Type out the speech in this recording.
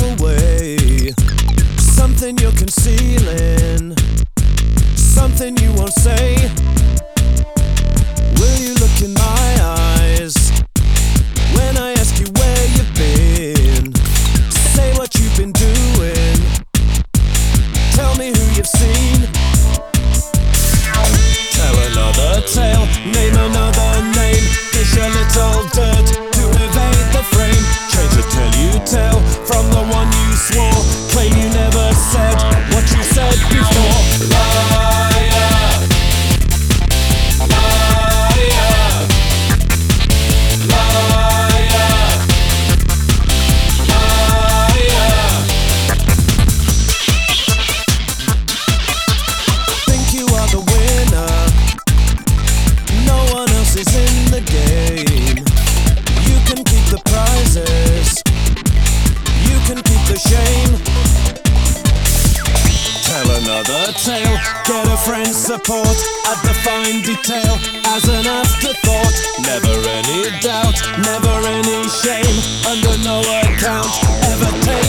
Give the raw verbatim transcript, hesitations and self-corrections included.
away, something you're concealing, something you won't say. Will you look in my eyes when I ask you where you've been? Say what you've been doing, tell me who you've seen. Tell another tale, name another name, dish a little dirt to evade the frame. Change the tale you tell from the one you swore, claim you never said what you said before. Liar, liar, liar, liar. Think you are the winner, no one else is in the game. You can keep the prizes, you can keep the shame. Tell another tale, get a friend's support at the fine detail as an afterthought. Never any doubt, never any shame, under no account ever take